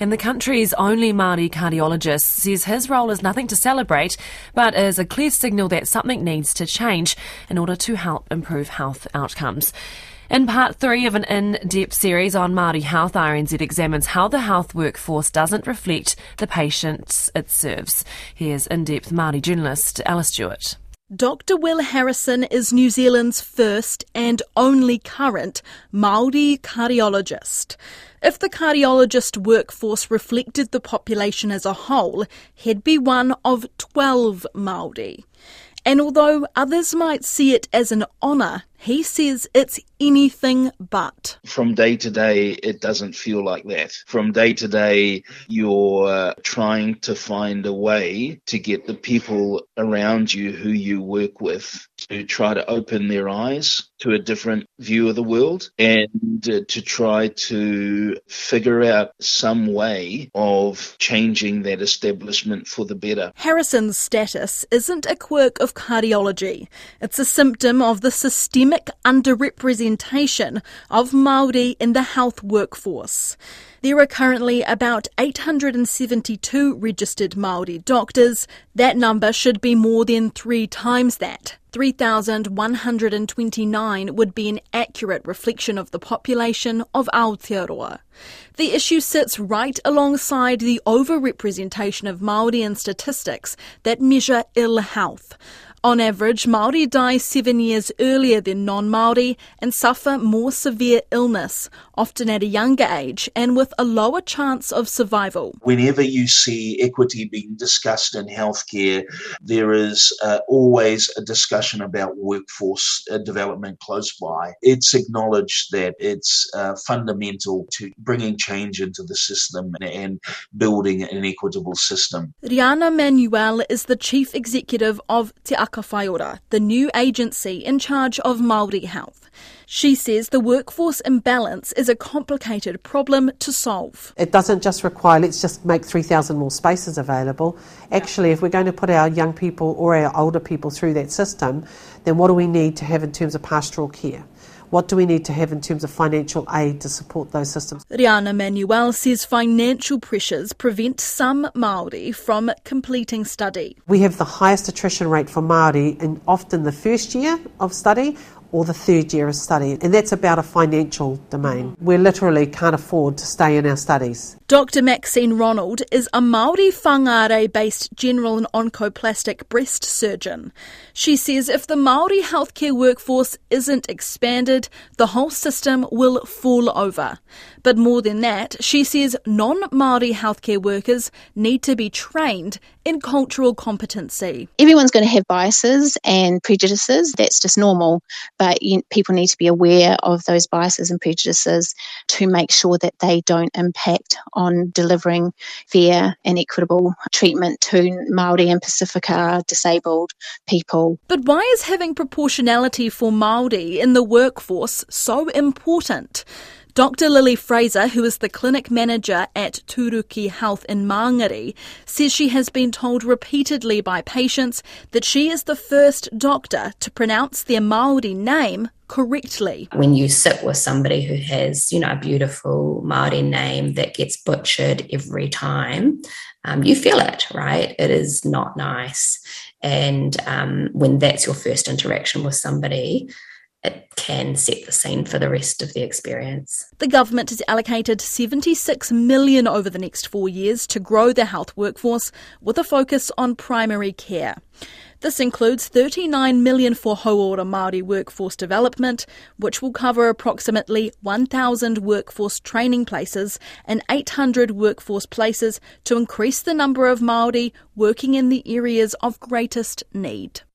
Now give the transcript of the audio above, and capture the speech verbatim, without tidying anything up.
And the country's only Māori cardiologist says his role is nothing to celebrate, but is a clear signal that something needs to change in order to help improve health outcomes. In part three of an in-depth series on Māori health, R N Z examines how the health workforce doesn't reflect the patients it serves. Here's in-depth Māori journalist Alice Stewart. Doctor Will Harrison is New Zealand's first and only current Māori cardiologist. If the cardiologist workforce reflected the population as a whole, he'd be one of twelve Māori. And although others might see it as an honour, he says it's anything but. From day to day, it doesn't feel like that. From day to day, you're trying to find a way to get the people around you who you work with to try to open their eyes to a different view of the world and uh, to try to figure out some way of changing that establishment for the better. Harrison's status isn't a quirk of cardiology. It's a symptom of the systemic underrepresentation of Māori in the health workforce. There are currently about eight hundred seventy-two registered Māori doctors. That number should be more than three times that. three thousand one hundred twenty-nine would be an accurate reflection of the population of Aotearoa. The issue sits right alongside the overrepresentation of Māori in statistics that measure ill health. On average, Māori die seven years earlier than non-Māori and suffer more severe illness, often at a younger age and with a lower chance of survival. Whenever you see equity being discussed in healthcare, there is uh, always a discussion about workforce uh, development close by. It's acknowledged that it's uh, fundamental to bringing change into the system and building an equitable system. Riana Manuel is the chief executive of Te Aka Whaiora, the new agency in charge of Māori health. She says the workforce imbalance is a complicated problem to solve. It doesn't just require, let's just make three thousand more spaces available. Actually, if we're going to put our young people or our older people through that system, then what do we need to have in terms of pastoral care? What do we need to have in terms of financial aid to support those systems? Riana Manuel says financial pressures prevent some Māori from completing study. We have the highest attrition rate for Māori in often the first year of study or the third year of study, and that's about a financial domain. We literally can't afford to stay in our studies. Doctor Maxine Ronald is a Māori Whangarei-based general and oncoplastic breast surgeon. She says if the Māori healthcare workforce isn't expanded, the whole system will fall over. But more than that, she says non-Māori healthcare workers need to be trained in cultural competency. Everyone's going to have biases and prejudices. That's just normal. But you, people need to be aware of those biases and prejudices to make sure that they don't impact on delivering fair and equitable treatment to Māori and Pacifica disabled people. But why is having proportionality for Māori in the workforce so important? Doctor Lily Fraser, who is the clinic manager at Tūruki Health in Māngere, says she has been told repeatedly by patients that she is the first doctor to pronounce their Māori name correctly. When you sit with somebody who has, you know, a beautiful Māori name that gets butchered every time, um, you feel it, right? It is not nice. And um, when that's your first interaction with somebody, it can set the scene for the rest of the experience. The government has allocated seventy-six million dollars over the next four years to grow the health workforce with a focus on primary care. This includes thirty-nine million dollars for Hauora Māori workforce development, which will cover approximately one thousand workforce training places and eight hundred workforce places to increase the number of Māori working in the areas of greatest need.